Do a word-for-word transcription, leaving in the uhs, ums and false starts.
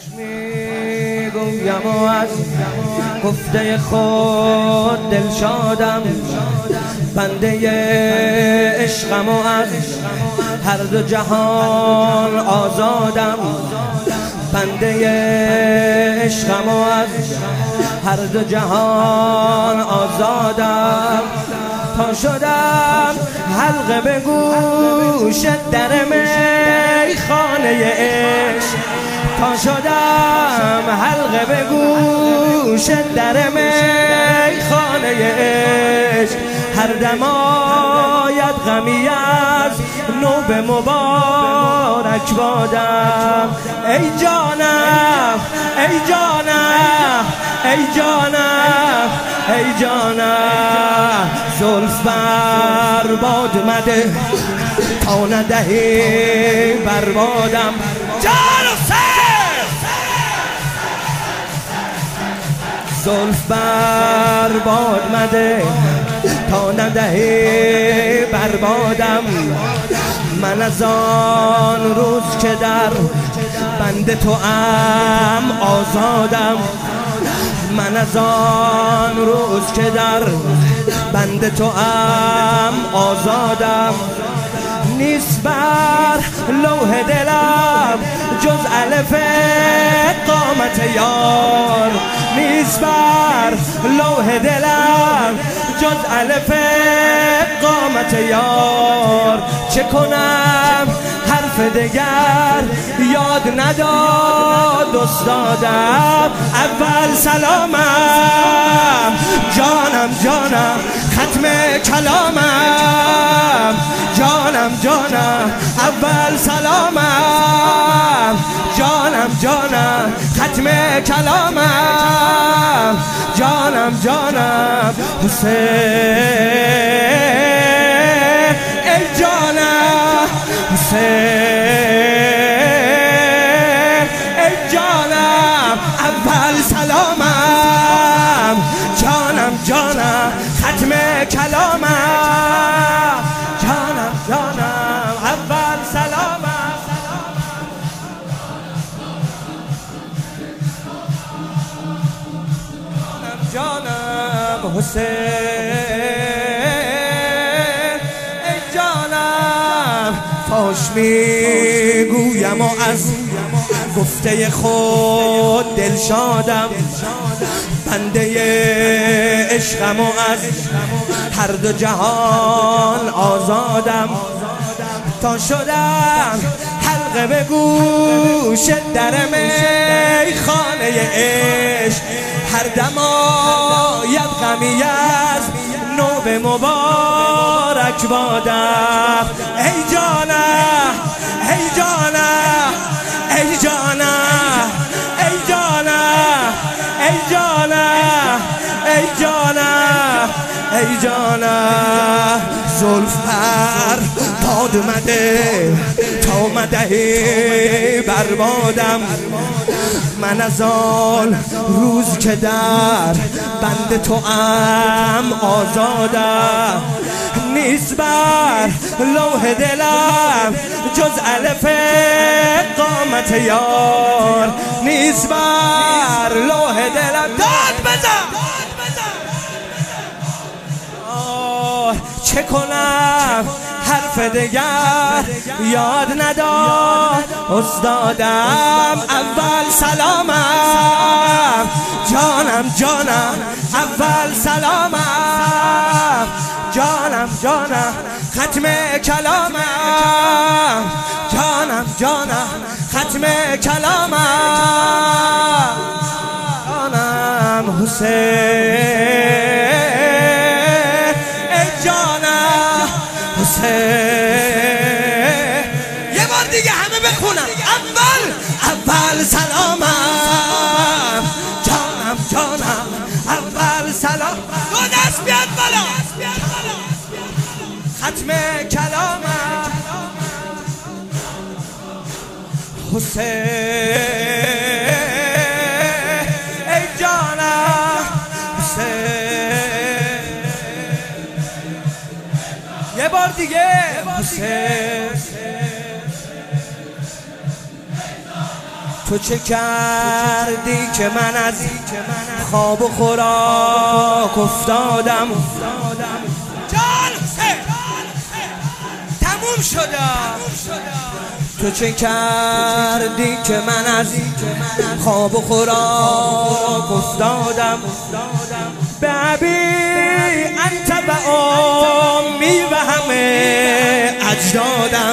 میگویم و از گفته خود دل شادم، بنده عشقم و از هر دو جهان آزادم، بنده عشقم و از هر دو جهان آزادم. تا شدم حلقه به گوش در میخانه عشق، تا شدم حلقه به گوش در میخانه عشق، هر دم آید غمی از نوب مبارک بادم. ای جانم ای جانم ای جانم ای جانم، زلف بر باد مده تا ندهی بربادم. جان و سر زلف بر باد مده تا ندهی بربادم. من از آن روز که در بند تو ام آزادم، من از آن روز که در بند تو ام آزادم. نیست بر لوح دلم جز الف قامت یار، نیست بر لوح دلم جز الف قامت یار. چه کنم حرف دگر یاد نداد استادم. اول سلامم جانم جانم ختم کلامم، جانم جانم اول سلامم، جانم جانم ختم کلامم، جانم جانم حسین. ای جانم حسین، ای جانم اول سلامم، جانم جانم ختم کلامم، جانم جانم اول سلامم. جانم حسین، ای جانم فاش میگویم و از گفته خود دل شادم، بنده عشقم و از هر دو جهان آزادم. تا شدم حلقه به گوش در میخانه عشق، هر دم آید غمی از نوب مبارک بادم. ای جانم ای جانم ای جانم ای جانم ای جانم ای جانم ای جانم، زلف پر باد مده تا مدهی بربادم. من از آن روز که در بند تو ام آزادم، نیست بر لوح دلم جز الف قامت یار، نیست بر لوح دلم. داد بزن چه کنم حرف دگر یاد نداد استادم. اول سلامم جانم جانم اول سلامم، جانم جانم ختم کلامم، جانم جانم ختم کلامم، جانم حسین. یه بار دیگه همه بخونم. اول اول سلامم جانم جانم اول سلام. دو دست بیاد بالا، ختم کلامم حسین. ای جانم حسین، یه بار دیگه حسین. تو چه کردی که من از خواب و خوراک افتادم؟ جان تموم شدم. تو چه کردی که من از خواب و خوراک افتادم؟ به ابی انت و امی و همه اجدادم.